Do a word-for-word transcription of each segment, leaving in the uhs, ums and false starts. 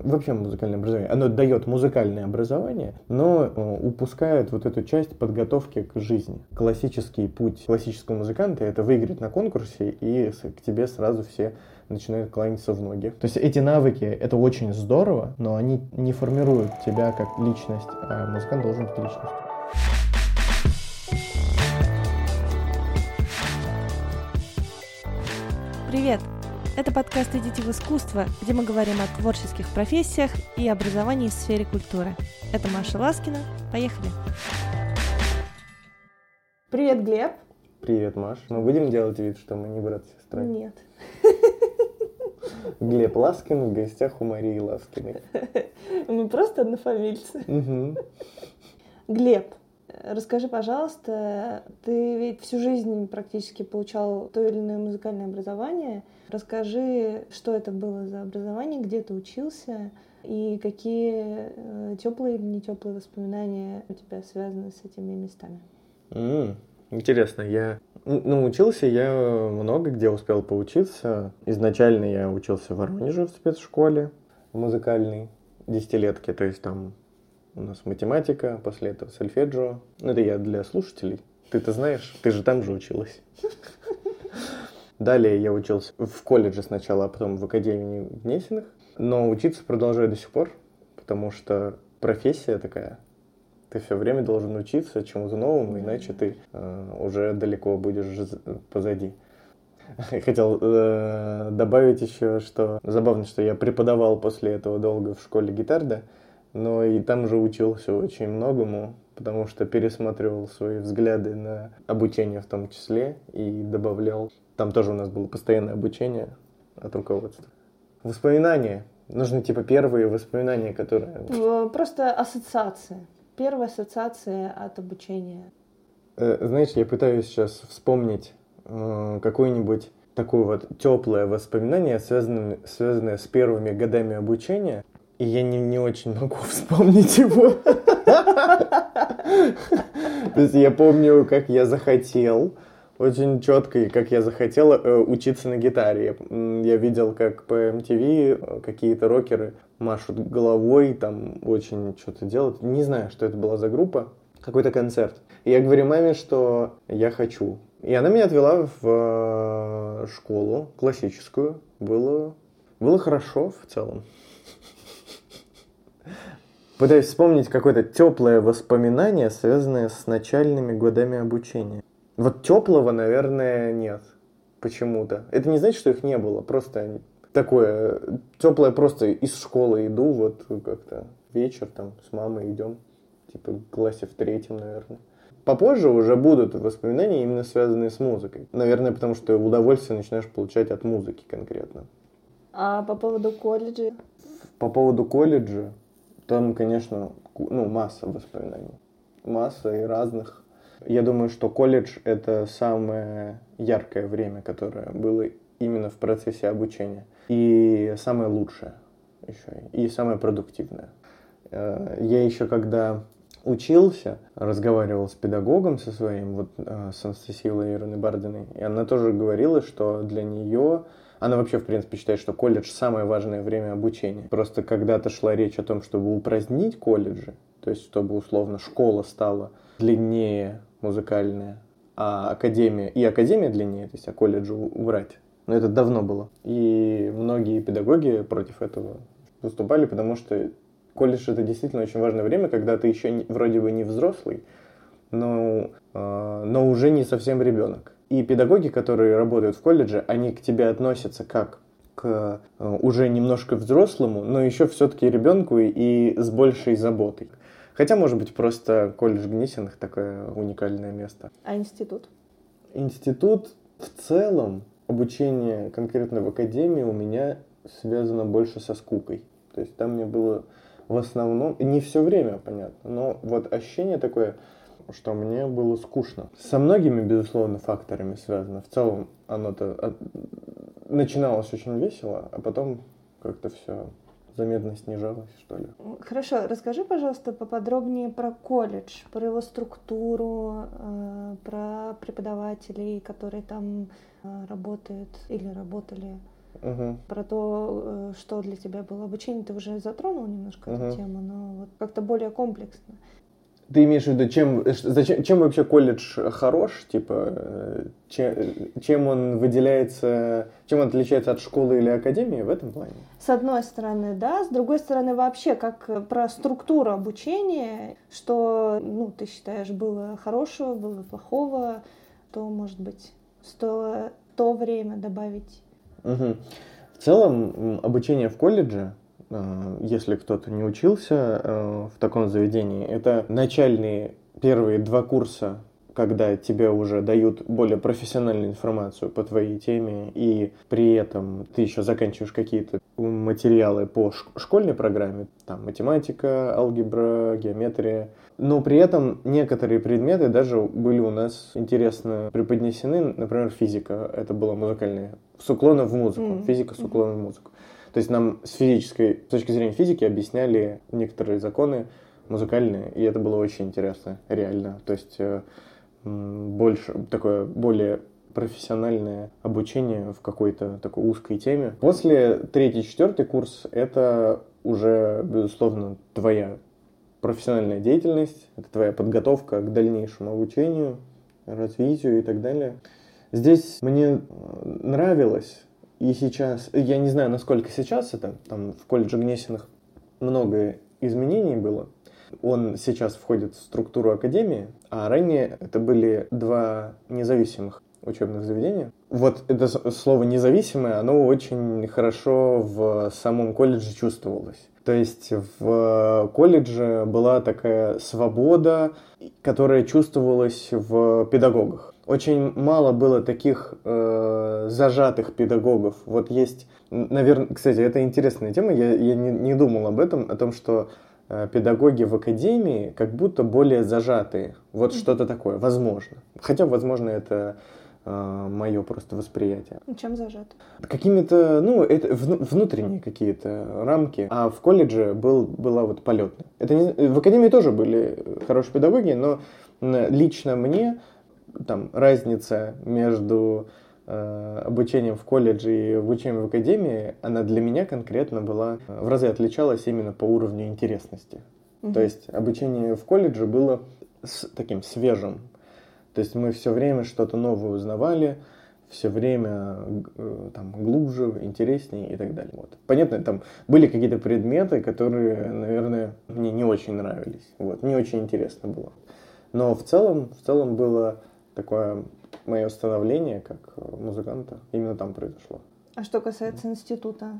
вообще музыкальное образование, оно дает музыкальное образование, но э, упускает вот эту часть подготовки к жизни. Классический путь классического музыканта — это выиграть на конкурсе, и к тебе сразу все начинают кланяться в ноги. То есть эти навыки — это очень здорово, но они не формируют тебя как личность, а музыкант должен быть личностью. Привет! Это подкаст «Идите в искусство», где мы говорим о творческих профессиях и образовании в сфере культуры. Это Маша Ласкина. Поехали! Привет, Глеб! Привет, Маш. Мы будем делать вид, что мы не брат с сестрой? Нет. Глеб Ласкин в гостях у Марии Ласкиной. Мы просто однофамильцы. Угу. Глеб, расскажи, пожалуйста, ты ведь всю жизнь практически получал то или иное музыкальное образование. Расскажи, что это было за образование, где ты учился и какие теплые или не теплые воспоминания у тебя связаны с этими местами. Mm, интересно, я ну, учился я много где успел поучиться. Изначально я учился в Воронеже в спецшколе музыкальной, десятилетки, то есть там у нас математика, после этого сольфеджио. Ну, это я для слушателей. Ты-то знаешь, ты же там же училась. Далее я учился в колледже сначала, а потом в академии Гнесиных. Но учиться продолжаю до сих пор, потому что профессия такая. Ты все время должен учиться чему-то новому, иначе ты э, уже далеко будешь позади. Хотел э, добавить еще, что забавно, что я преподавал после этого долго в школе гитарда, но и там же учился очень многому, потому что пересматривал свои взгляды на обучение в том числе и добавлял. Там тоже у нас было постоянное обучение от руководства. Воспоминания. Нужны типа первые воспоминания, которые... Просто ассоциации. Первая ассоциация от обучения. Знаешь, я пытаюсь сейчас вспомнить э, какое-нибудь такое вот теплое воспоминание, связанное, связанное с первыми годами обучения, и я не, не очень могу вспомнить его. То есть я помню, как я захотел, очень четко, как я захотел учиться на гитаре. Я видел, как по эм ти ви какие-то рокеры машут головой, там очень что-то делают. Не знаю, что это была за группа, какой-то концерт. И я говорю маме, что я хочу. И она меня отвела в школу классическую. Было, было хорошо в целом. Пытаюсь вспомнить какое-то теплое воспоминание, связанное с начальными годами обучения. Вот теплого, наверное, нет. Почему-то. Это не значит, что их не было. Просто такое теплое, просто из школы иду, вот как-то вечер там с мамой идем. Типа в классе в третьем, наверное. Попозже уже будут воспоминания, именно связанные с музыкой. Наверное, потому что удовольствие начинаешь получать от музыки конкретно. А по поводу колледжа? По поводу колледжа, там, конечно, ну, масса воспоминаний. Масса и разных. Я думаю, что колледж — это самое яркое время, которое было именно в процессе обучения. И самое лучшее еще, и самое продуктивное. Я еще когда учился, разговаривал с педагогом со своим, вот с Анастасией Владимировной Бардиной, и она тоже говорила, что для нее... Она вообще, в принципе, считает, что колледж — самое важное время обучения. Просто когда-то шла речь о том, чтобы упразднить колледжи, то есть чтобы, условно, школа стала длиннее музыкальная, а академия... И академия длиннее, то есть а колледжи убрать. Но это давно было. И многие педагоги против этого выступали, потому что колледж — это действительно очень важное время, когда ты еще не, вроде бы не взрослый, но, э, но уже не совсем ребенок. И педагоги, которые работают в колледже, они к тебе относятся как к э, уже немножко взрослому, но еще все-таки ребенку и с большей заботой. Хотя, может быть, просто колледж Гнесиных такое уникальное место. А институт? Институт в целом, обучение конкретно в академии у меня связано больше со скукой. То есть там мне было в основном, не все время, понятно, но вот ощущение такое, что мне было скучно. Со многими, безусловно, факторами связано. В целом оно-то начиналось очень весело, а потом как-то все заметно снижалось, что ли. Хорошо, расскажи, пожалуйста, поподробнее про колледж, про его структуру, про преподавателей, которые там работают или работали. Угу. Про то, что для тебя было обучение, ты уже затронул немножко угу. эту тему, но вот как-то более комплексно. Ты имеешь в виду, чем, зачем, чем вообще колледж хорош? Типа, чем, чем он выделяется, чем он отличается от школы или академии в этом плане? С одной стороны, да. С другой стороны, вообще, как про структуру обучения, что, ну, ты считаешь, было хорошего, было плохого, то, может быть, стоило то время добавить. Угу. В целом, обучение в колледже, если кто-то не учился в таком заведении, это начальные первые два курса, когда тебе уже дают более профессиональную информацию по твоей теме, и при этом ты еще заканчиваешь какие-то материалы по школьной программе, там математика, алгебра, геометрия. Но при этом некоторые предметы даже были у нас интересно преподнесены, например, физика, это была музыкальная, с уклоном в музыку, mm-hmm. физика с уклоном в музыку. То есть нам с физической, с точки зрения физики объясняли некоторые законы музыкальные, и это было очень интересно, реально. То есть больше, такое более профессиональное обучение в какой-то такой узкой теме. После третий, четвертый курс это уже, безусловно, твоя профессиональная деятельность, это твоя подготовка к дальнейшему обучению, развитию и так далее. Здесь мне нравилось, и сейчас, я не знаю, насколько сейчас это, там в колледже Гнесиных много изменений было. Он сейчас входит в структуру академии, а ранее это были два независимых учебных заведения. Вот это слово «независимое», оно очень хорошо в самом колледже чувствовалось. То есть в колледже была такая свобода, которая чувствовалась в педагогах. Очень мало было таких э, зажатых педагогов. Вот есть, наверное, кстати, это интересная тема, я, я не, не думал об этом, о том, что э, педагоги в академии как будто более зажатые. Вот mm-hmm. что-то такое, возможно. Хотя, возможно, это э, мое просто восприятие. Чем зажаты? Какими-то, ну, это внутренние какие-то рамки. А в колледже был, была вот полетная. Это не, в академии тоже были хорошие педагоги, но лично мне там разница между э, обучением в колледже и обучением в академии, она для меня конкретно была, в разы отличалась именно по уровню интересности. Mm-hmm. То есть обучение в колледже было с, таким свежим. То есть мы все время что-то новое узнавали, все время э, там, глубже, интереснее и так далее. Вот. Понятно, там были какие-то предметы, которые, наверное, мне не очень нравились. Вот. Не очень интересно было. Но в целом, в целом было такое мое становление как музыканта именно там произошло. А что касается института?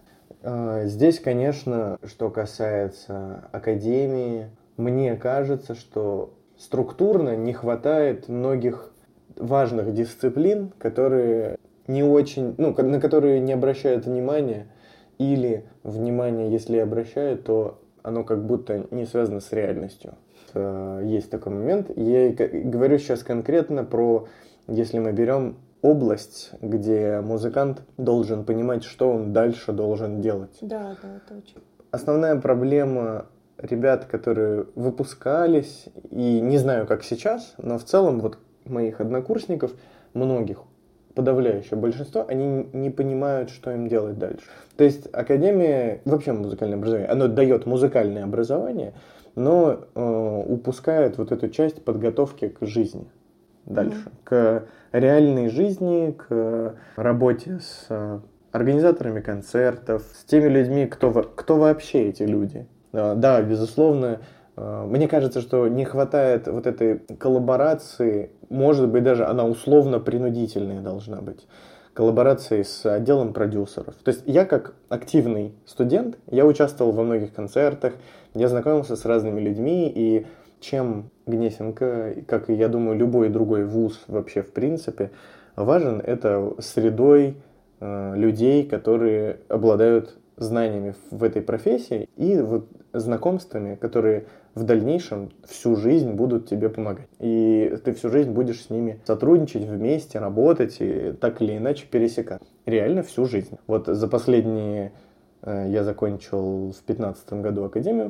Здесь, конечно, что касается академии, мне кажется, что структурно не хватает многих важных дисциплин, которые не очень, ну, на которые не обращают внимания, или внимание, если обращают, то оно как будто не связано с реальностью. Есть такой момент. Я говорю сейчас конкретно про, если мы берем область, где музыкант должен понимать, что он дальше должен делать. Да, да, точно. Основная проблема ребят, которые выпускались, и не знаю, как сейчас, но в целом вот моих однокурсников, многих, подавляющее большинство, они не понимают, что им делать дальше. То есть академия, вообще музыкальное образование, оно дает музыкальное образование, но э, упускает вот эту часть подготовки к жизни дальше, mm-hmm. к реальной жизни, к работе с э, организаторами концертов, с теми людьми, кто, кто вообще эти люди. Э, да, безусловно, э, мне кажется, что не хватает вот этой коллаборации, может быть, даже она условно-принудительная должна быть. Коллаборации с отделом продюсеров. То есть я как активный студент, я участвовал во многих концертах, я знакомился с разными людьми, и чем Гнесинка, как и, я думаю, любой другой вуз вообще в принципе, важен, это средой э, людей, которые обладают знаниями в этой профессии и вот знакомствами, которые в дальнейшем всю жизнь будут тебе помогать. И ты всю жизнь будешь с ними сотрудничать, вместе работать и так или иначе пересекаться. Реально всю жизнь. Вот за последние... Я закончил в пятнадцатом году академию,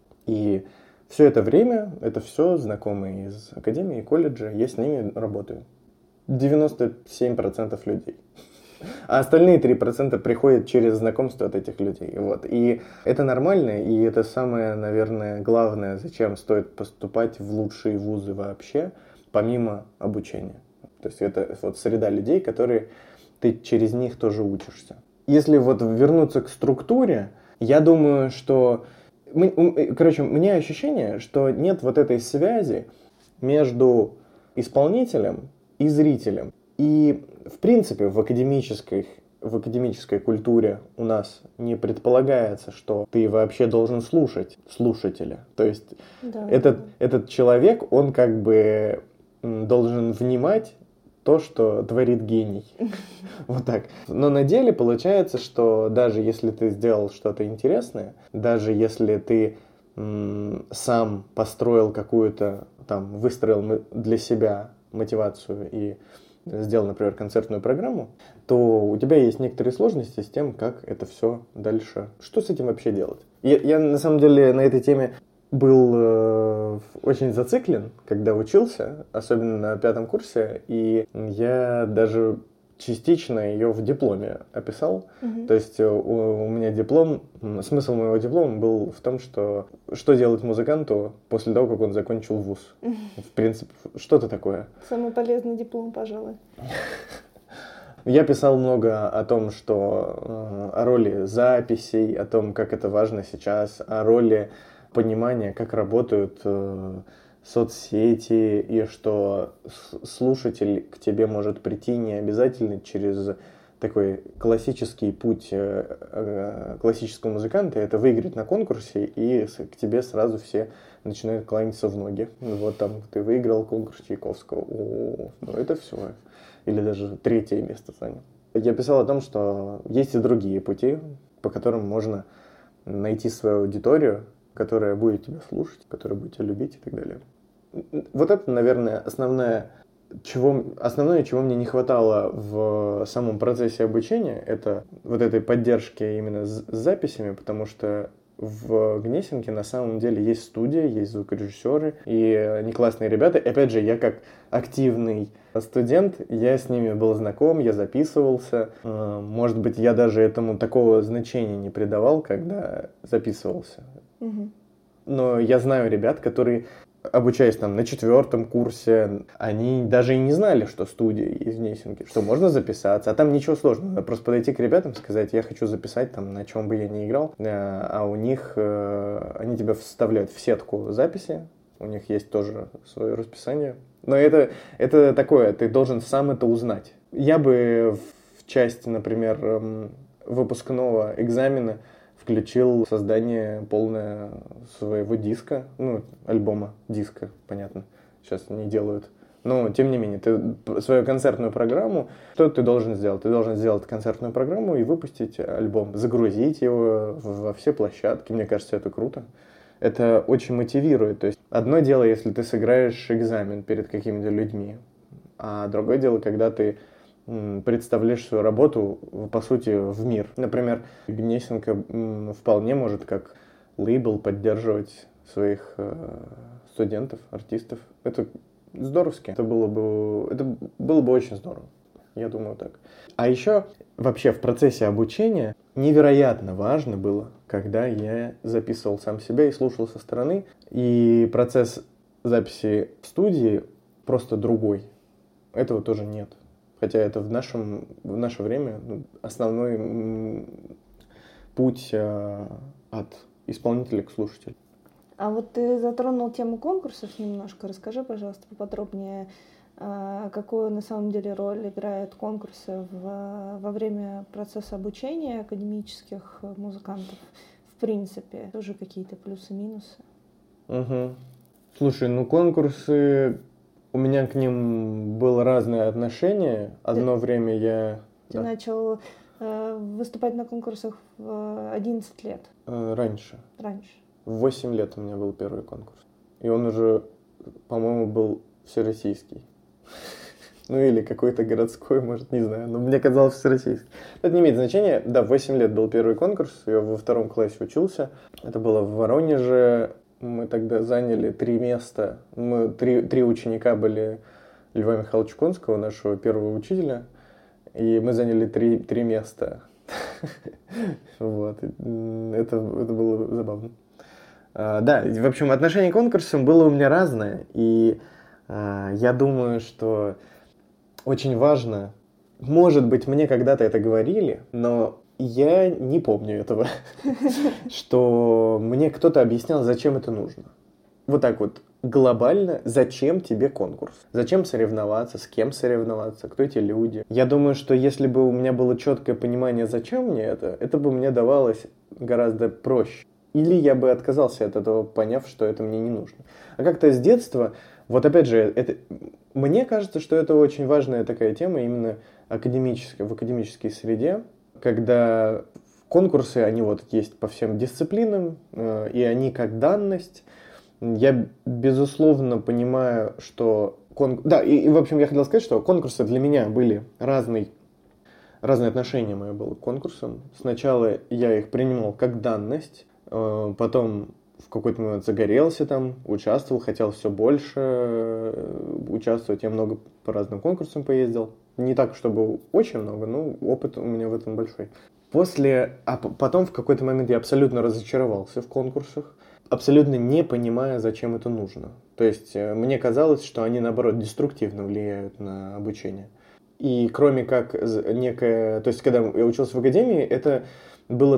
и все это время, это все знакомые из академии и колледжа, я с ними работаю. девяносто семь процентов людей. А остальные три процента приходят через знакомство от этих людей. Вот. И это нормально, и это самое, наверное, главное, зачем стоит поступать в лучшие вузы вообще, помимо обучения. То есть это вот среда людей, которые ты через них тоже учишься. Если вот вернуться к структуре, я думаю, что... Короче, у меня ощущение, что нет вот этой связи между исполнителем и зрителем. И, в принципе, в академической, в академической культуре у нас не предполагается, что ты вообще должен слушать слушателя. То есть да, этот, да. этот человек, он как бы должен внимать то, что творит гений. Вот так. Но на деле получается, что даже если ты сделал что-то интересное, даже если ты м- сам построил какую-то, там, выстроил для себя мотивацию и сделал, например, концертную программу, то у тебя есть некоторые сложности с тем, как это все дальше. Что с этим вообще делать? Я, я на самом деле на этой теме был э, очень зациклен, когда учился, особенно на пятом курсе, и я даже частично ее в дипломе описал. Mm-hmm. То есть у, у меня диплом, смысл моего диплома был в том, что что делать музыканту после того, как он закончил вуз. Mm-hmm. В принципе, что-то такое. Самый полезный диплом, пожалуй. Я писал много о том, что э, о роли записей, о том, как это важно сейчас, о роли понимания, как работают э, соцсети, и что слушатель к тебе может прийти не обязательно через такой классический путь э, э, классического музыканта, это выиграть на конкурсе, и к тебе сразу все начинают кланяться в ноги. Вот там ты выиграл конкурс Чайковского, о, ну это все. Или даже третье место занял. Я писал о том, что есть и другие пути, по которым можно найти свою аудиторию, которая будет тебя слушать, которая будет тебя любить и так далее. Вот это, наверное, основное, чего, основное, чего мне не хватало в самом процессе обучения, это вот этой поддержки именно с записями, потому что в Гнесинке на самом деле есть студия, есть звукорежиссеры, и они классные ребята. И опять же, я как активный студент, я с ними был знаком, я записывался. Может быть, я даже этому такого значения не придавал, когда записывался. Угу. Но я знаю ребят, которые, обучаясь там на четвертом курсе, они даже и не знали, что студия есть в Гнесинке, что можно записаться, а там ничего сложного. Надо просто подойти к ребятам и сказать, я хочу записать там, на чем бы я ни играл, а у них, они тебя вставляют в сетку записи, у них есть тоже свое расписание. Но это, это такое, ты должен сам это узнать. Я бы в части, например, выпускного экзамена включил создание полное своего диска, ну, альбома, диска, понятно, сейчас не делают. Но, тем не менее, ты свою концертную программу, что ты должен сделать? Ты должен сделать концертную программу и выпустить альбом, загрузить его во все площадки. Мне кажется, это круто. Это очень мотивирует. То есть, одно дело, если ты сыграешь экзамен перед какими-то людьми, а другое дело, когда ты представляешь свою работу, по сути, в мир. Например, Гнесинка вполне может как лейбл поддерживать своих э, студентов, артистов. Это здоровски. Это было бы, это было бы очень здорово. Я думаю так. А еще вообще в процессе обучения невероятно важно было, когда я записывал сам себя и слушал со стороны. И процесс записи в студии просто другой. Этого тоже нет. Хотя это в, нашем, в наше время основной м, путь э, от исполнителя к слушателю. А вот ты затронул тему конкурсов немножко. Расскажи, пожалуйста, поподробнее, э, какую на самом деле роль играют конкурсы в, во время процесса обучения академических музыкантов. В принципе, тоже какие-то плюсы-минусы. Угу. Слушай, ну конкурсы... У меня к ним было разное отношение. Одно ты, время я... Ты да. начал э, выступать на конкурсах в одиннадцать лет? Э, раньше. Раньше. В восемь лет у меня был первый конкурс. И он уже, по-моему, был всероссийский. Ну или какой-то городской, может, не знаю. Но мне казалось всероссийский. Это не имеет значения. Да, в восемь лет был первый конкурс. Я во втором классе учился. Это было в Воронеже. Мы тогда заняли три места. Мы три, три ученика были Льва Михайловича Конского, нашего первого учителя. и мы заняли три, три места. Вот. Это, это было забавно. А, да, в общем, отношение к конкурсам было у меня разное, и а, я думаю, что очень важно, может быть, мне когда-то это говорили, но я не помню этого, что мне кто-то объяснял, зачем это нужно. Вот так вот, глобально, зачем тебе конкурс? Зачем соревноваться, с кем соревноваться, кто эти люди? Я думаю, что если бы у меня было четкое понимание, зачем мне это, это бы мне давалось гораздо проще. Или я бы отказался от этого, поняв, что это мне не нужно. А как-то с детства, вот опять же, это, мне кажется, что это очень важная такая тема именно академическая, в академической среде, когда конкурсы, они вот есть по всем дисциплинам, э, и они как данность. Я, безусловно, понимаю, что... Кон... Да, и, и, в общем, я хотел сказать, что конкурсы для меня были разные, разные отношения мои было к конкурсам. Сначала я их принимал как данность, э, потом в какой-то момент загорелся там, участвовал, хотел все больше э, участвовать. Я много по разным конкурсам поездил. Не так, чтобы очень много, но опыт у меня в этом большой. После... А потом в какой-то момент я абсолютно разочаровался в конкурсах, абсолютно не понимая, зачем это нужно. То есть мне казалось, что они, наоборот, деструктивно влияют на обучение. И кроме как некое... То есть когда я учился в академии, это было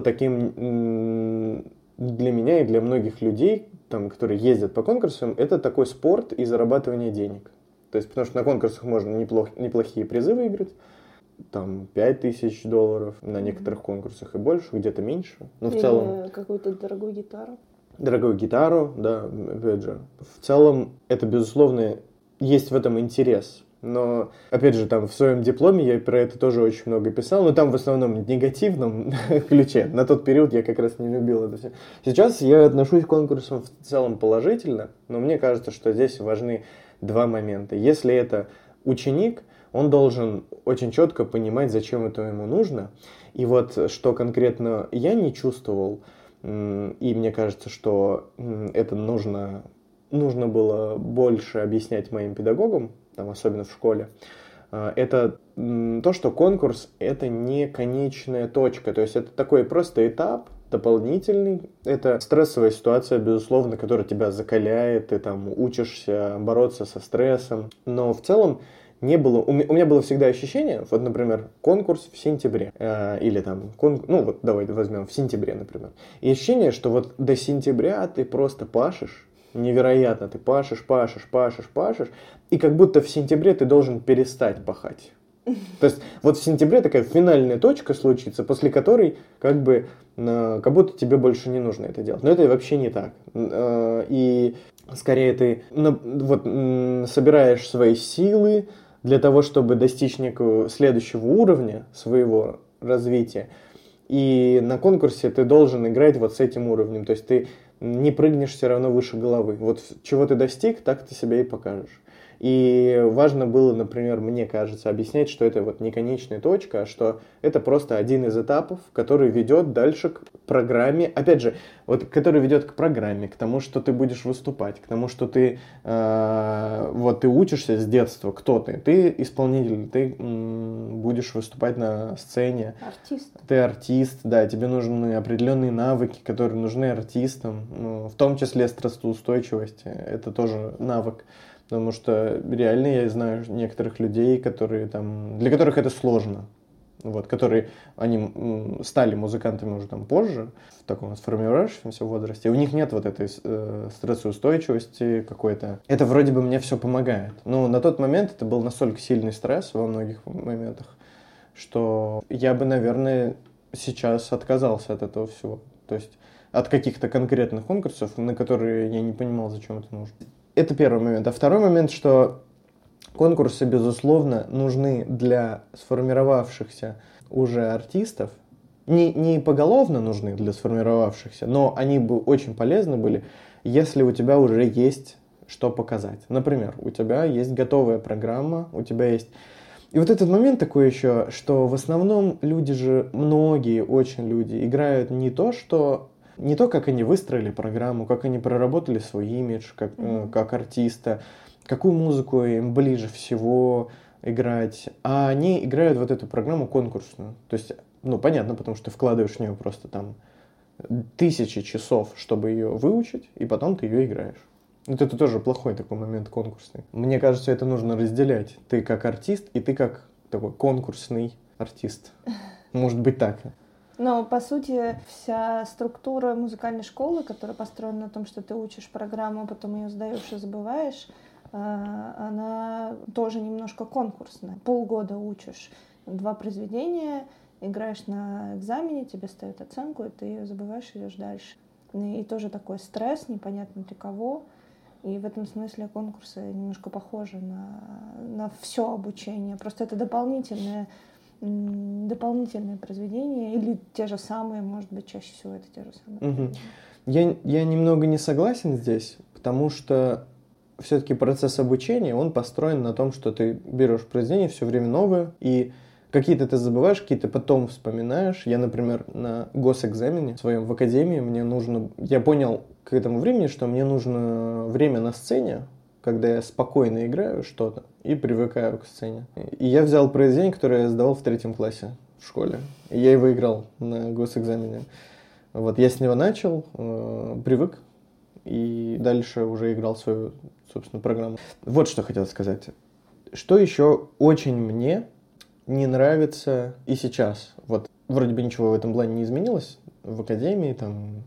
таким для меня и для многих людей, там, которые ездят по конкурсам, это такой спорт и зарабатывание денег. То есть потому что на конкурсах можно неплох, неплохие призы выиграть. Там пять тысяч долларов на некоторых конкурсах и больше, где-то меньше. Но в Или целом... какую-то дорогую гитару. Дорогую гитару, да, опять же. В целом, это, безусловно, есть в этом интерес. Но, опять же, там в своем дипломе я про это тоже очень много писал, но там в основном в негативном ключе. На тот период я как раз не любил это все. Сейчас я отношусь к конкурсам в целом положительно, но мне кажется, что здесь важны два момента. Если это ученик, он должен очень четко понимать, зачем это ему нужно. И вот что конкретно я не чувствовал, и мне кажется, что это нужно, нужно было больше объяснять моим педагогам, там, особенно в школе, это то, что конкурс – это не конечная точка. То есть это такой просто этап дополнительный. Это стрессовая ситуация, безусловно, которая тебя закаляет, ты там учишься бороться со стрессом. Но в целом не было, у меня было всегда ощущение, вот, например, конкурс в сентябре, э, или там, кон, ну вот давай возьмем в сентябре, например, и ощущение, что вот до сентября ты просто пашешь, невероятно, ты пашешь, пашешь, пашешь, пашешь, и как будто в сентябре ты должен перестать пахать. То есть вот в сентябре такая финальная точка случится, после которой как бы э, как будто тебе больше не нужно это делать. Но это вообще не так. Э, и скорее ты ну, вот, э, собираешь свои силы для того, чтобы достичь некого следующего уровня своего развития. И на конкурсе ты должен играть вот с этим уровнем. То есть ты не прыгнешь все равно выше головы. Вот чего ты достиг, так ты себя и покажешь. И важно было, например, мне кажется, объяснять, что это вот не конечная точка, а что это просто один из этапов, который ведет дальше к программе, опять же, вот который ведет к программе, к тому, что ты будешь выступать, к тому, что ты э, вот ты учишься с детства, кто ты, ты исполнитель, ты м, будешь выступать на сцене, артист, ты артист, да, тебе нужны определенные навыки, которые нужны артистам, ну, в том числе стрессоустойчивость, это тоже навык. Потому что реально я знаю некоторых людей, которые там, для которых это сложно. Вот, которые они стали музыкантами уже там позже, в таком сформировавшемся возрасте. И у них нет вот этой э, стрессоустойчивости какой-то. Это вроде бы мне все помогает. Но на тот момент это был настолько сильный стресс во многих моментах, что я бы, наверное, сейчас отказался от этого всего. То есть от каких-то конкретных конкурсов, на которые я не понимал, зачем это нужно. Это первый момент. А второй момент, что конкурсы, безусловно, нужны для сформировавшихся уже артистов. Не, не поголовно нужны для сформировавшихся, но они бы очень полезны были, если у тебя уже есть что показать. Например, у тебя есть готовая программа, у тебя есть... И вот этот момент такой еще, что в основном люди же, многие очень люди, играют не то, что... Не то, как они выстроили программу, как они проработали свой имидж, как, mm-hmm. э, как артиста, какую музыку им ближе всего, играть, а они играют вот эту программу конкурсную. То есть, ну, понятно, потому что ты вкладываешь в нее просто там тысячи часов, чтобы ее выучить, и потом ты ее играешь. Вот это тоже плохой такой момент конкурсный. Мне кажется, это нужно разделять. Ты как артист, и ты как такой конкурсный артист. Может быть так. Но, по сути, вся структура музыкальной школы, которая построена на том, что ты учишь программу, потом ее сдаешь и забываешь, она тоже немножко конкурсная. Полгода учишь два произведения, играешь на экзамене, тебе ставят оценку, и ты ее забываешь, идешь дальше. И тоже такой стресс, непонятно для кого. И в этом смысле конкурсы немножко похожи на, на все обучение. Просто это дополнительное, дополнительные произведения или те же самые, может быть, чаще всего это те же самые. Угу. Я, я немного не согласен здесь, потому что все-таки процесс обучения, он построен на том, что ты берешь произведение все время новое, и какие-то ты забываешь, какие-то потом вспоминаешь. Я, например, на госэкзамене в своем в академии, мне нужно... Я понял к этому времени, что мне нужно время на сцене, когда я спокойно играю что-то и привыкаю к сцене. И я взял произведение, которое я сдавал в третьем классе в школе. И я его играл на госэкзамене. Вот, я с него начал, э, привык, и дальше уже играл свою, собственно, программу. Вот что хотел сказать. Что еще очень мне не нравится и сейчас. Вот вроде бы ничего в этом плане не изменилось в академии, там,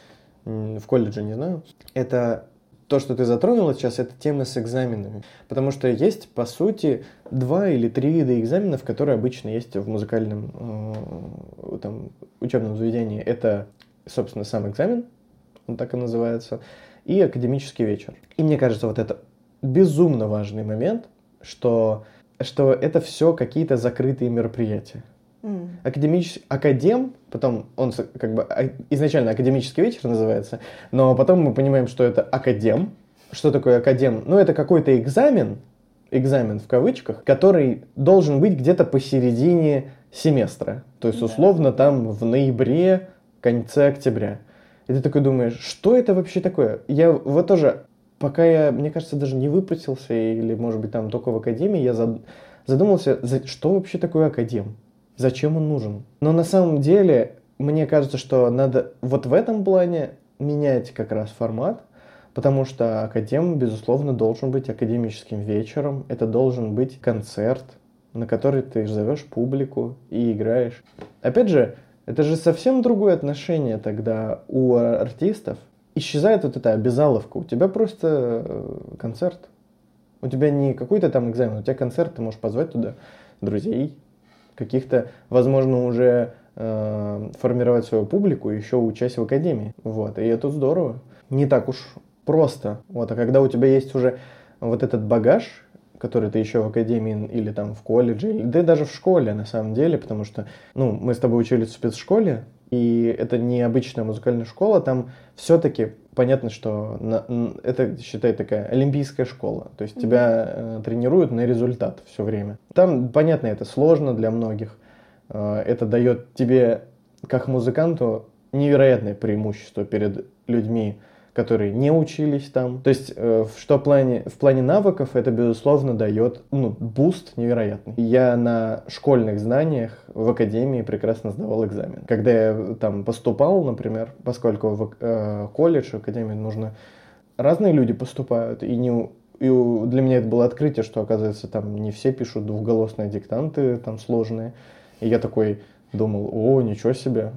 в колледже, не знаю. Это то, что ты затронула сейчас, это тема с экзаменами. Потому что есть, по сути, два или три вида экзаменов, которые обычно есть в музыкальном э, там, учебном заведении. Это, собственно, сам экзамен, он так и называется, и академический вечер. И мне кажется, вот это безумно важный момент, что, что это все какие-то закрытые мероприятия. Mm. Академич... Академ, потом он как бы изначально академический вечер называется, но потом мы понимаем, что это академ. Что такое академ? Ну, это какой-то экзамен, экзамен в кавычках, который должен быть где-то посередине семестра. То есть, условно, yeah. там в ноябре, конце октября. И ты такой думаешь, что это вообще такое? Я вот тоже, пока я, мне кажется, даже не выпустился, или, может быть, там только в академии, я зад... задумался, что вообще такое академ? Зачем он нужен? Но на самом деле, мне кажется, что надо вот в этом плане менять как раз формат, потому что академ, безусловно, должен быть академическим вечером. Это должен быть концерт, на который ты зовешь публику и играешь. Опять же, это же совсем другое отношение тогда у артистов. Исчезает вот эта обязаловка. У тебя просто концерт. У тебя не какой-то там экзамен, у тебя концерт, ты можешь позвать туда друзей, каких-то, возможно, уже э, формировать свою публику, еще учась в академии. Вот. И это здорово. Не так уж просто. Вот. А когда у тебя есть уже вот этот багаж, который ты еще в академии или там в колледже, или, да и даже в школе на самом деле, потому что ну, мы с тобой учились в спецшколе, и это не обычная музыкальная школа, там все-таки понятно, что на, это, считай, такая олимпийская школа, то есть mm-hmm. тебя э, тренируют на результат все время. Там, понятно, это сложно для многих, э, это дает тебе, как музыканту, невероятное преимущество перед людьми, которые не учились там. То есть, э, что в плане, в плане навыков это, безусловно, дает ну, буст невероятный. Я на школьных знаниях в академии прекрасно сдавал экзамен. Когда я там поступал, например, поскольку в э, колледж, в академию нужно... Разные люди поступают, и, не, и для меня это было открытие, что, оказывается, там не все пишут двухголосные диктанты, там сложные. И я такой думал, о, ничего себе.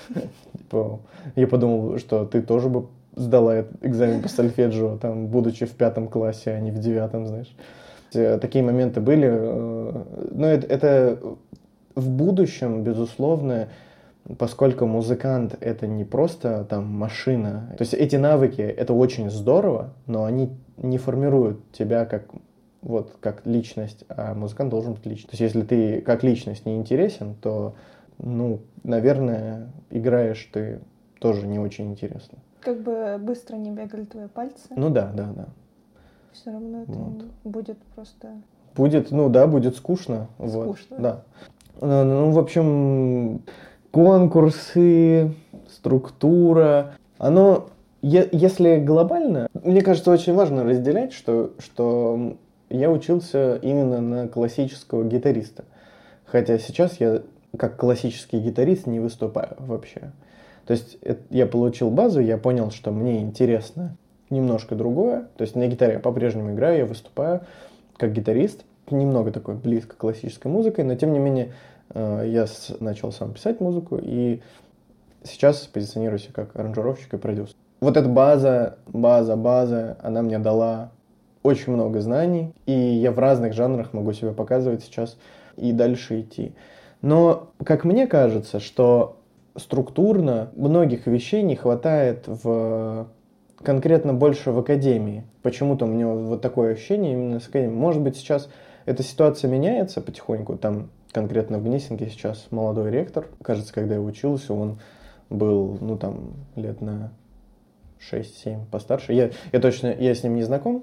Я подумал, что ты тоже бы сдала экзамен по сольфеджио, там, будучи в пятом классе, а не в девятом, знаешь. Такие моменты были. Но это, это в будущем, безусловно, поскольку музыкант — это не просто там машина. То есть эти навыки — это очень здорово, но они не формируют тебя как, вот, как личность, а музыкант должен быть личностью. То есть если ты как личность не интересен, то, ну, наверное, играешь ты тоже не очень интересно. Как бы быстро не бегали твои пальцы. Ну да, да, да. Все равно это вот. Будет просто... Будет, ну да, будет скучно. Скучно. Вот, да. Ну, в общем, конкурсы, структура, оно, е- если глобально, мне кажется, очень важно разделять, что, что я учился именно на классического гитариста. Хотя сейчас я как классический гитарист не выступаю вообще. То есть это, я получил базу, я понял, что мне интересно немножко другое. То есть на гитаре я по-прежнему играю, я выступаю как гитарист. Немного такой близко к классической музыке, но тем не менее я начал сам писать музыку и сейчас позиционируюсь как аранжировщик и продюсер. Вот эта база, база, база, она мне дала очень много знаний, и я в разных жанрах могу себя показывать сейчас и дальше идти. Но, как мне кажется, что структурно многих вещей не хватает в конкретно больше в академии. Почему-то у меня вот такое ощущение именно с академией. Может быть, сейчас эта ситуация меняется потихоньку. Там конкретно в Гнесинке сейчас молодой ректор. Кажется, когда я учился, он был, ну, там, лет на шесть-семь постарше. Я, я точно, я с ним не знаком,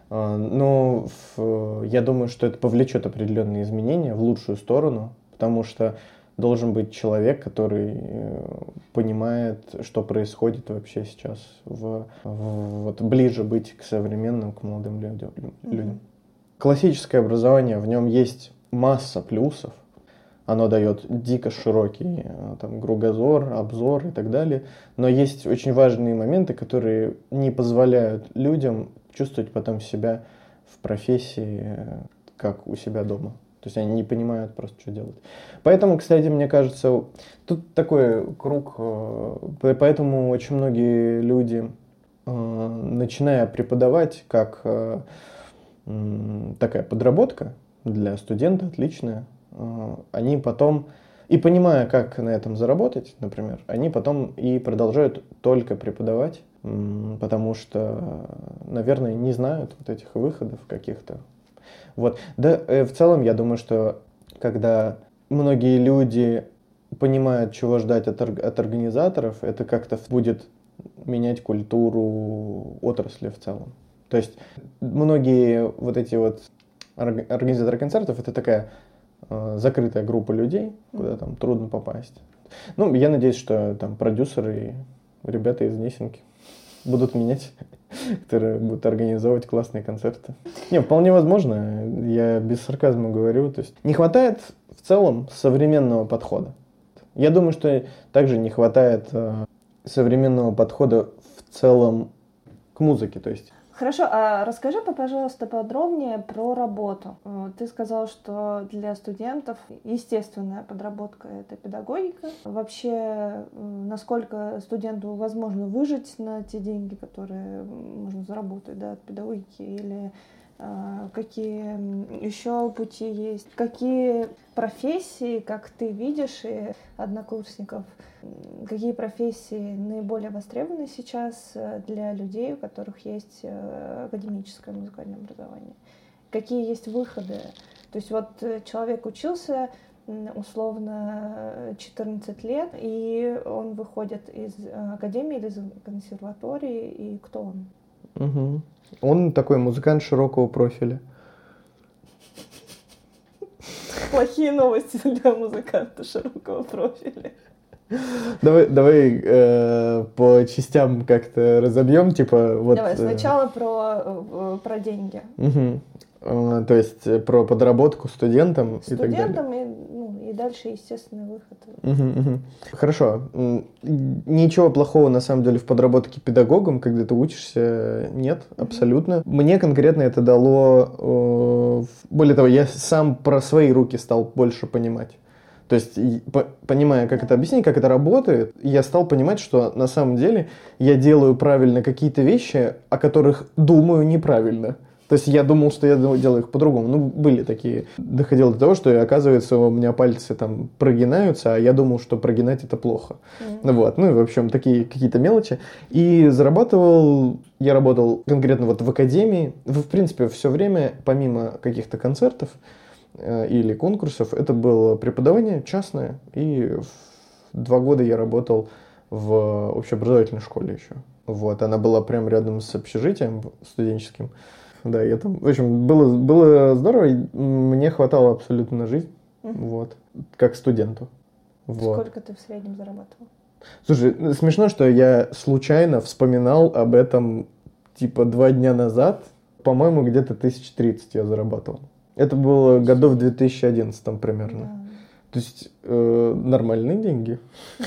но в, я думаю, что это повлечет определенные изменения в лучшую сторону, потому что должен быть человек, который понимает, что происходит вообще сейчас, в, в, вот ближе быть к современным, к молодым людям. Mm-hmm. Классическое образование, в нем есть масса плюсов. Оно дает дико широкий там, кругозор, обзор и так далее. Но есть очень важные моменты, которые не позволяют людям чувствовать потом себя в профессии, как у себя дома. То есть они не понимают просто, что делать. Поэтому, кстати, мне кажется, тут такой круг. Поэтому очень многие люди, начиная преподавать как такая подработка для студента, отличная, они потом, и понимая, как на этом заработать, например, они потом и продолжают только преподавать, потому что, наверное, не знают вот этих выходов каких-то. Вот. Да, в целом, я думаю, что когда многие люди понимают, чего ждать от, от организаторов, это как-то будет менять культуру отрасли в целом. То есть многие вот эти вот организаторы концертов, это такая закрытая группа людей, куда там трудно попасть. Ну, я надеюсь, что там продюсеры и ребята из Гнесинки будут менять, которые будут организовывать классные концерты. Не, вполне возможно, я без сарказма говорю. То есть не хватает в целом современного подхода. Я думаю, что также не хватает э, современного подхода в целом к музыке. То есть Хорошо, а расскажи, пожалуйста, подробнее про работу. Ты сказал, что для студентов естественная подработка — это педагогика. Вообще, насколько студенту возможно выжить на те деньги, которые можно заработать, да, от педагогики, или какие еще пути есть? Какие профессии, как ты видишь, и однокурсников, какие профессии наиболее востребованы сейчас для людей, у которых есть академическое музыкальное образование? Какие есть выходы? То есть вот человек учился условно четырнадцать лет, и он выходит из академии или из консерватории, и кто он? Угу. Он такой музыкант широкого профиля. Плохие новости для музыканта широкого профиля. Давай, давай э, по частям как-то разобьем, типа вот. Давай сначала э... про про деньги. Угу. Э, то есть про подработку студентам, студентам и так далее. И, ну, и дальше естественный выход. Угу, угу. Хорошо. Ничего плохого на самом деле в подработке педагогом, когда ты учишься, нет, абсолютно. Mm-hmm. Мне конкретно это дало, э, более того, я сам про свои руки стал больше понимать. То есть, по, понимая, как это объяснить, как это работает, я стал понимать, что на самом деле я делаю правильно какие-то вещи, о которых думаю неправильно. То есть я думал, что я делаю их по-другому. Ну, были такие. Доходило до того, что, оказывается, у меня пальцы там прогинаются, а я думал, что прогинать это плохо. Mm-hmm. Вот. Ну, и, в общем, такие какие-то мелочи. И зарабатывал, я работал конкретно вот в академии. В принципе, все время, помимо каких-то концертов э, или конкурсов, это было преподавание частное. И в два года я работал в общеобразовательной школе еще. Вот. Она была прямо рядом с общежитием студенческим. Да, я там, в общем, было, было здорово, мне хватало абсолютно на жизнь, mm-hmm. вот, как студенту. Вот. Сколько ты в среднем зарабатывал? Слушай, смешно, что я случайно вспоминал об этом, типа, два дня назад, По-моему, где-то тысяч тридцать я зарабатывал. Это было году в две тысячи одиннадцатом примерно. Да. То есть э, нормальные деньги.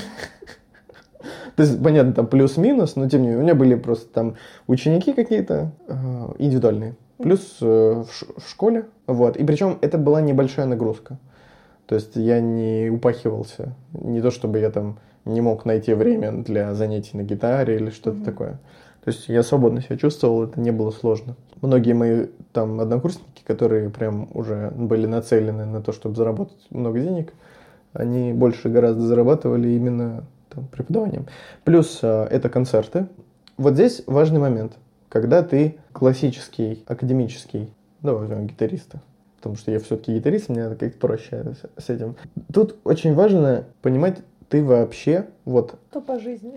То есть, понятно, там плюс-минус, но тем не менее, у меня были просто там ученики какие-то э, индивидуальные, плюс э, в, ш- в школе, вот. И причем это была небольшая нагрузка. То есть я не упахивался, не то чтобы я там не мог найти время для занятий на гитаре или что-то mm-hmm. такое. То есть я свободно себя чувствовал, это не было сложно. Многие мои там однокурсники, которые прям уже были нацелены на то, чтобы заработать много денег, они больше гораздо зарабатывали именно там, преподаванием. Плюс а, это концерты. Вот здесь важный момент, когда ты классический, академический, ну, возьмем гитариста, потому что я все-таки гитарист, мне как-то проще с этим. Тут очень важно понимать, ты вообще вот... То по жизни.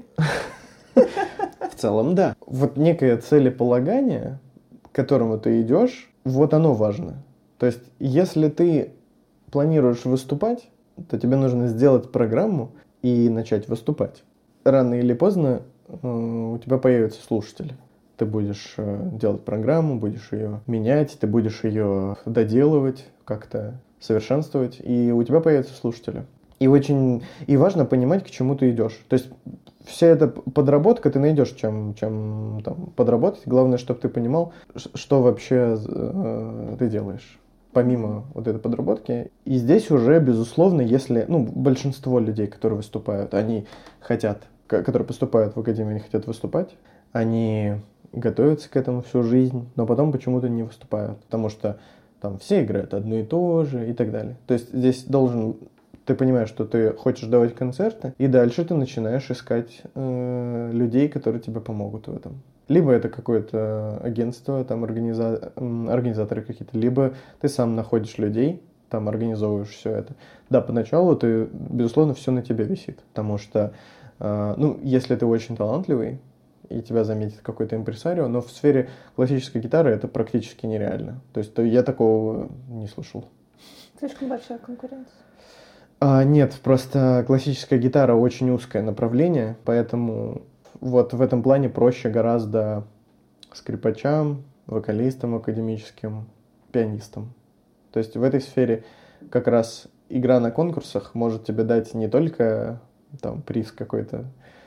В целом, да. Вот некое целеполагание, к которому ты идешь, вот оно важно. То есть, если ты планируешь выступать, то тебе нужно сделать программу и начать выступать. Рано или поздно э, у тебя появятся слушатели. Ты будешь э, делать программу, будешь ее менять, ты будешь ее доделывать, как-то совершенствовать, и у тебя появятся слушатели. И очень и важно понимать, к чему ты идешь. То есть вся эта подработка, ты найдешь, чем, чем там, подработать. Главное, чтобы ты понимал, что вообще э, ты делаешь, помимо вот этой подработки. И здесь уже, безусловно, если ну, большинство людей, которые выступают, они хотят, которые поступают в академию, они хотят выступать, они готовятся к этому всю жизнь, но потом почему-то не выступают, потому что там все играют одно и то же и так далее. То есть здесь должен... Ты понимаешь, что ты хочешь давать концерты, и дальше ты начинаешь искать э, людей, которые тебе помогут в этом. Либо это какое-то агентство, там организа... организаторы какие-то, либо ты сам находишь людей, там организовываешь все это. Да, поначалу ты, безусловно, все на тебе висит, потому что, э, ну, если ты очень талантливый, и тебя заметит какой-то импресарио, но в сфере классической гитары это практически нереально. То есть то я такого не слышал. Слишком большая конкуренция. А, нет, просто классическая гитара очень узкое направление, поэтому вот в этом плане проще гораздо скрипачам, вокалистам академическим, пианистам. То есть в этой сфере как раз игра на конкурсах может тебе дать не только там приз какой-то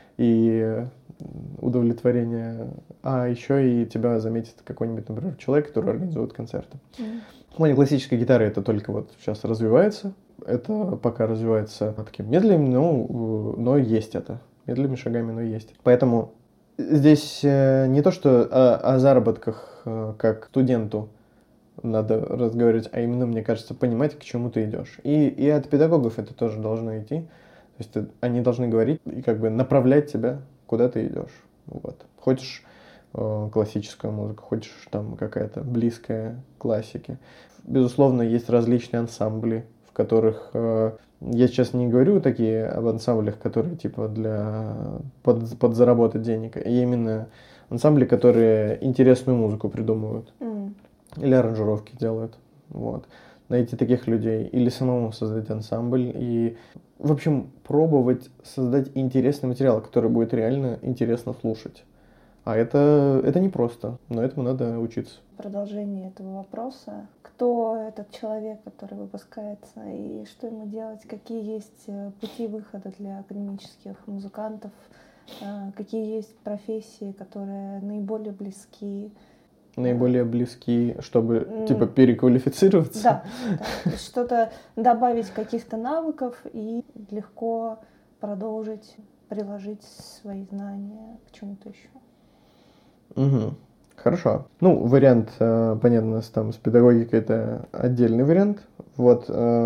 и удовлетворение, а еще и тебя заметит какой-нибудь, например, человек, который организует концерты. Mm. В плане классической гитары это только вот сейчас развивается. Это пока развивается таким медленным, но, но есть это. Медленными шагами, но есть. Поэтому здесь не то, что о, о заработках как студенту надо разговаривать, а именно, мне кажется, понимать, к чему ты идешь. И, и от педагогов это тоже должно идти. То есть ты, они должны говорить и как бы направлять тебя, куда ты идешь. Вот. Хочешь э, классическую музыку, хочешь там какая-то близкая классике. Безусловно, есть различные ансамбли, в которых э, я сейчас не говорю такие об ансамблях, которые типа для под, подзаработать денег, а именно ансамбли, которые интересную музыку придумывают mm. или аранжировки делают. Вот. Найти таких людей или самому создать ансамбль и, в общем, пробовать создать интересный материал, который будет реально интересно слушать. А это, это непросто, но этому надо учиться. Продолжение этого вопроса. Кто этот человек, который выпускается, и что ему делать? Какие есть пути выхода для академических музыкантов? Какие есть профессии, которые наиболее близки? Наиболее близки, чтобы, mm. типа, переквалифицироваться? Да, да. Что-то добавить каких-то навыков и легко продолжить, приложить свои знания к чему-то еще. Угу. Хорошо. Ну, вариант, понятно, там с педагогикой это отдельный вариант. Вот,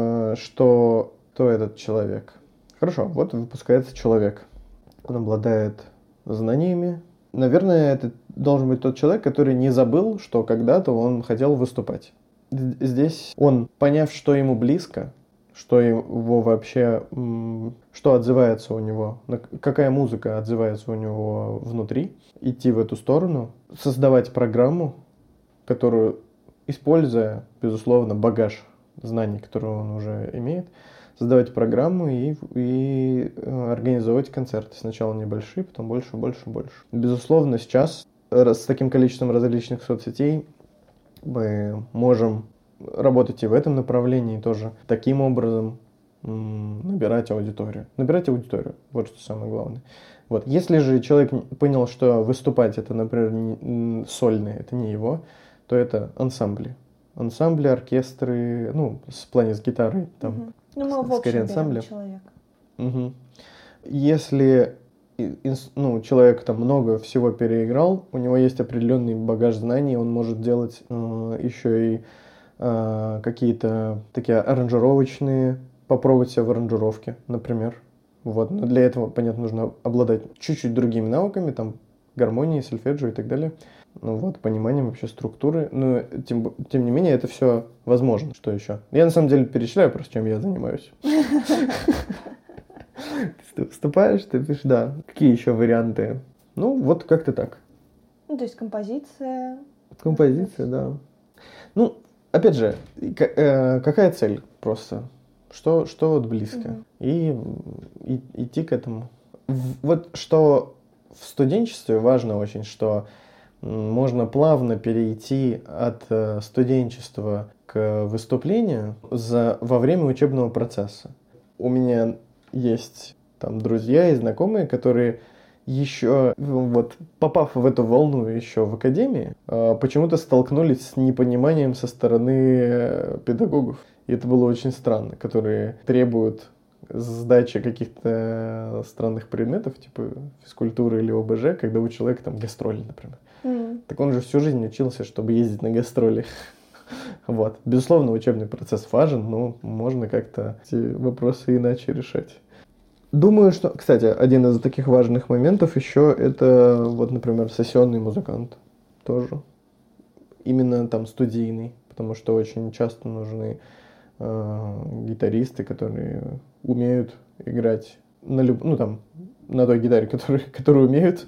что, кто этот человек? Хорошо, вот выпускается человек. Он обладает знаниями. Наверное, это должен быть тот человек, который не забыл, что когда-то он хотел выступать. Здесь он, поняв, что ему близко, что его вообще, что отзывается у него, какая музыка отзывается у него внутри, идти в эту сторону, создавать программу, которую, используя, безусловно, багаж знаний, который он уже имеет, создавать программу и, и организовывать концерты. Сначала небольшие, потом больше, больше, больше. Безусловно, сейчас с таким количеством различных соцсетей Мы можем работать и в этом направлении тоже. Таким образом м, набирать аудиторию. Набирать аудиторию. Вот что самое главное. Вот. Если же человек понял, что выступать это, например, не, сольное, это не его, то это ансамбли. Ансамбли, оркестры, ну, в плане с гитарой, там, Угу. Ну, мы в скорее общем ансамбли. берем человека. Угу. Если ну, человек там много всего переиграл, у него есть определенный багаж знаний, он может делать э, еще и э, какие-то такие аранжировочные, попробовать себя в аранжировке, например. Вот. Но для этого, понятно, нужно обладать чуть-чуть другими навыками, там, гармонии, сольфеджио и так далее. Ну вот, пониманием вообще структуры. Но тем, тем не менее, это все возможно. Что еще? Я на самом деле перечисляю просто, чем я занимаюсь. Ты вступаешь, ты пишешь, да. Какие еще варианты? Ну, вот как-то так. Ну, то есть композиция. Композиция, да. Ну, опять же, какая цель просто? Что, что вот близко? Угу. И, и идти к этому. Вот что в студенчестве важно очень, что можно плавно перейти от студенчества к выступлению за, во время учебного процесса. У меня есть там друзья и знакомые, которые еще, вот, попав в эту волну еще в академии, почему-то столкнулись с непониманием со стороны педагогов. И это было очень странно, которые требуют сдачи каких-то странных предметов, типа физкультуры или ОБЖ, когда у человека там гастроли, например. Mm. Так он же всю жизнь учился, чтобы ездить на гастроли. Вот. Безусловно, учебный процесс важен, но можно как-то эти вопросы иначе решать. Думаю, что, кстати, один из таких важных моментов еще это, вот, например, сессионный музыкант тоже. Именно там студийный, потому что очень часто нужны э, гитаристы, которые умеют играть на люб... ну, там, на той гитаре, которые, которые умеют,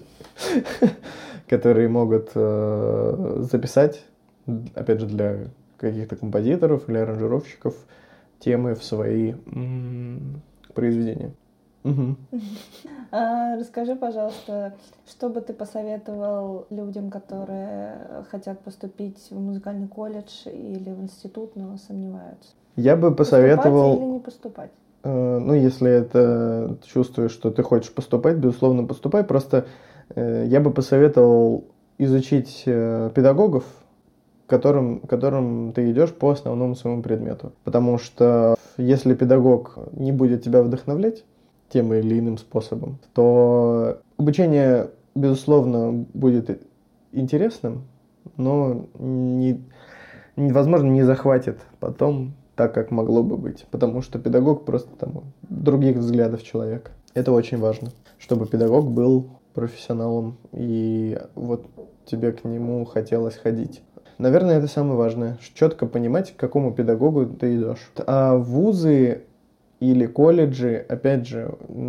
которые могут э, записать, опять же, для каких-то композиторов или аранжировщиков темы в свои м- произведения. Угу. А, расскажи, пожалуйста, что бы ты посоветовал людям, которые хотят поступить в музыкальный колледж или в институт, но сомневаются? Я бы посоветовал... Поступать или не поступать? Э, ну, если это чувствуешь, что ты хочешь поступать, безусловно, поступай. Просто э, я бы посоветовал изучить э, педагогов, которым, которым ты идешь по основному своему предмету. Потому что если педагог не будет тебя вдохновлять тем или иным способом, то обучение, безусловно, будет интересным, но не, возможно, не захватит потом так, как могло бы быть. Потому что педагог просто там других взглядов человека. Это очень важно, чтобы педагог был профессионалом, и вот тебе к нему хотелось ходить. Наверное, это самое важное. Четко понимать, к какому педагогу ты идешь. А вузы или колледжи, опять же,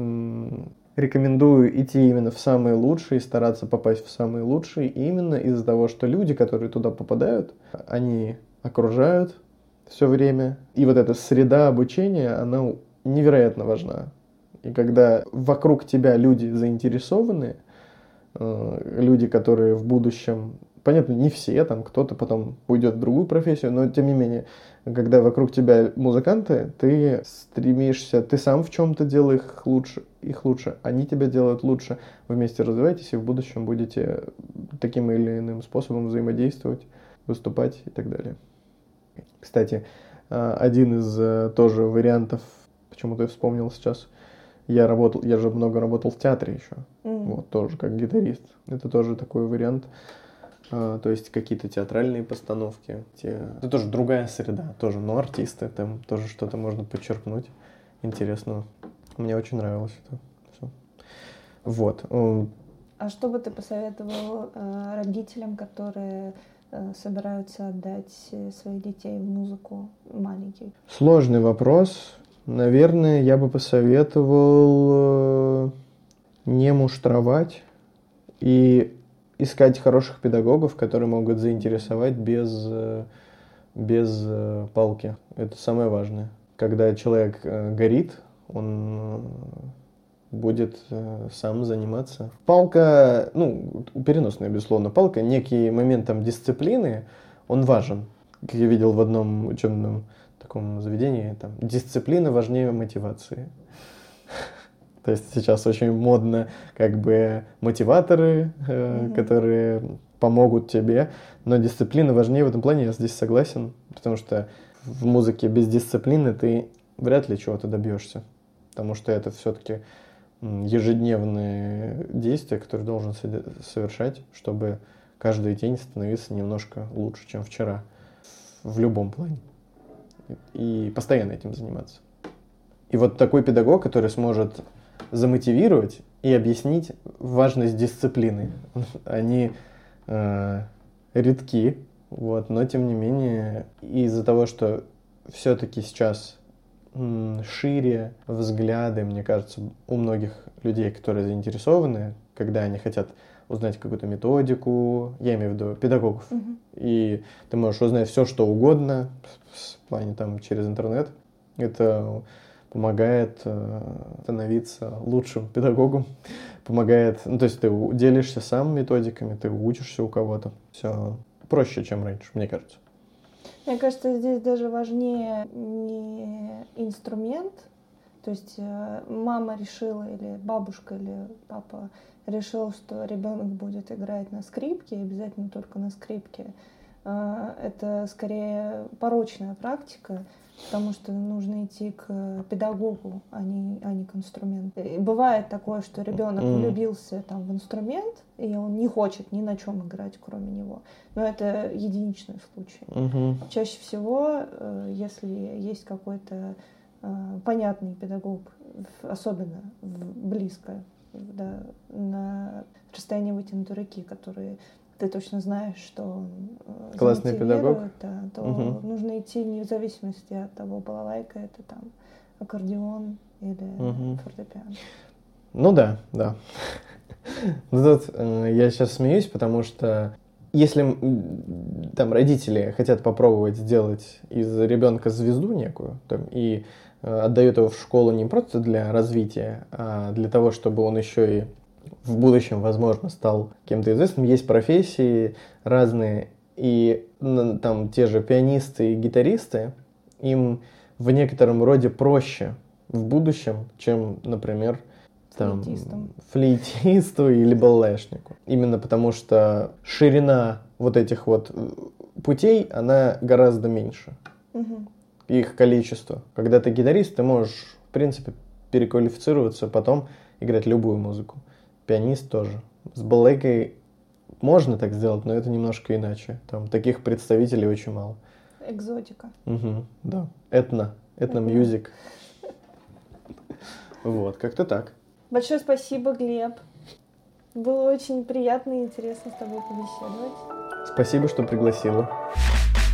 рекомендую идти именно в самые лучшие, стараться попасть в самые лучшие, именно из-за того, что люди, которые туда попадают, они окружают все время. И вот эта среда обучения, она невероятно важна. И когда вокруг тебя люди заинтересованы, люди, которые в будущем... Понятно, не все, там кто-то потом уйдет в другую профессию, но тем не менее, когда вокруг тебя музыканты, ты стремишься, ты сам в чем-то делаешь их лучше, их лучше, они тебя делают лучше, вы вместе развиваетесь и в будущем будете таким или иным способом взаимодействовать, выступать и так далее. Кстати, один из тоже вариантов, почему-то я вспомнил сейчас, я работал, я же много работал в театре еще, mm. вот тоже как гитарист, это тоже такой вариант. А, то есть какие-то театральные постановки. Те... Это тоже другая среда, тоже, но артисты, там тоже что-то можно подчеркнуть интересного. Мне очень нравилось это все. Вот. А что бы ты посоветовал э, родителям, которые э, собираются отдать своих детей в музыку маленьких? Сложный вопрос. Наверное, я бы посоветовал э, не муштровать и искать хороших педагогов, которые могут заинтересовать без, без палки. Это самое важное. Когда человек горит, он будет сам заниматься. Палка, ну, переносная, безусловно, палка, некий момент там дисциплины, он важен. Как я видел в одном учебном таком заведении, там, дисциплина важнее мотивации. То есть сейчас очень модно как бы мотиваторы, mm-hmm. которые помогут тебе, но дисциплина важнее в этом плане, я здесь согласен, потому что в музыке без дисциплины ты вряд ли чего-то добьешься, потому что это все-таки ежедневные действия, которые должен совершать, чтобы каждый день становиться немножко лучше, чем вчера, в любом плане, и постоянно этим заниматься. И вот такой педагог, который сможет замотивировать и объяснить важность дисциплины, они э, редки, вот, но тем не менее из-за того, что все-таки сейчас м, шире взгляды, мне кажется, у многих людей, которые заинтересованы, когда они хотят узнать какую-то методику, я имею в виду педагогов, mm-hmm. и ты можешь узнать все, что угодно, в плане там через интернет, это помогает э, становиться лучшим педагогом, помогает, ну, то есть ты делишься сам методиками, ты учишься у кого-то, все проще, чем раньше, мне кажется. Мне кажется, здесь даже важнее не инструмент, то есть э, мама решила или бабушка или папа решил, что ребенок будет играть на скрипке, обязательно только на скрипке. Э, это скорее порочная практика, потому что нужно идти к педагогу, а не, а не к инструменту. И бывает такое, что ребенок mm. влюбился там, в инструмент, и он не хочет ни на чем играть, кроме него. Но это единичный случай. Mm-hmm. Чаще всего, если есть какой-то понятный педагог, особенно близко, да, на расстоянии вытянутой руки, который ты точно знаешь, что он классный педагог, да, то угу. нужно идти вне зависимости от того, балалайка это там аккордеон или угу. фортепиано. Ну да, да. Тут э, я сейчас смеюсь, потому что если там родители хотят попробовать сделать из ребенка звезду некую там, и э, отдают его в школу не просто для развития, а для того, чтобы он еще и в будущем, возможно, стал кем-то известным. Есть профессии разные, и там те же пианисты и гитаристы, им в некотором роде проще в будущем, чем, например, там, флейтисту или балалайшнику. Именно потому что ширина вот этих вот путей, она гораздо меньше. Угу. Их количество. Когда ты гитарист, ты можешь, в принципе, переквалифицироваться, потом играть любую музыку. Пианист тоже. С балалайкой можно так сделать, но это немножко иначе. Там таких представителей очень мало. Экзотика. Угу, да. Этно. Этно-мьюзик. Вот, как-то так. Большое спасибо, Глеб. Было очень приятно и интересно с тобой побеседовать. Спасибо, что пригласила.